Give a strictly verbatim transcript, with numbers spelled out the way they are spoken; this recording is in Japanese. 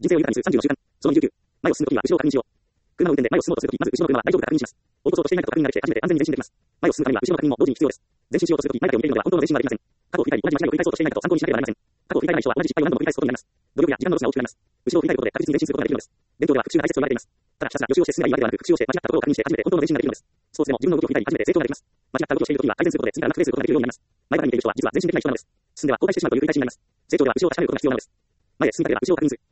人生を豊かにするさんじゅうの習慣。そのにじゅうきゅう。前を進むときには後ろを確認しよう。車を運転で前を進もうとするとき、まず後ろの車は大丈夫か確認します。追い越そうとしていないと確認ができて、初めて安全に前進できます。前を進むためには後ろの確認も同時に必要です。前進しようとするとき、前だけを見ているのでは本当の前進はできません。過去を振り返り、同じ間違いを繰り返そうとしていないかと参考にしなければなりません。過去を振り返らない人は同じ失敗を何度も繰り返すことになります。努力や時間のロスが大きくなります。後ろを振り返ることで確実に前進することができるのです。勉強では復習が大切と言われています。ただひたすら予習をして進めばいいわけではなく、復習をして間違ったところを確認して初めて本当の前進ができるのです。スポーツでも自分の動きを振り返り初めて成長ができます。間違った動きをしているときには改善することで次からうまくプレーすることができるようになります。前から見ている人は実は前進できない人なのです。進んでは後退してしまうという繰り返しになります。成長では後ろを確かめることが必要なのです。前へ進みたければ後ろを確認する。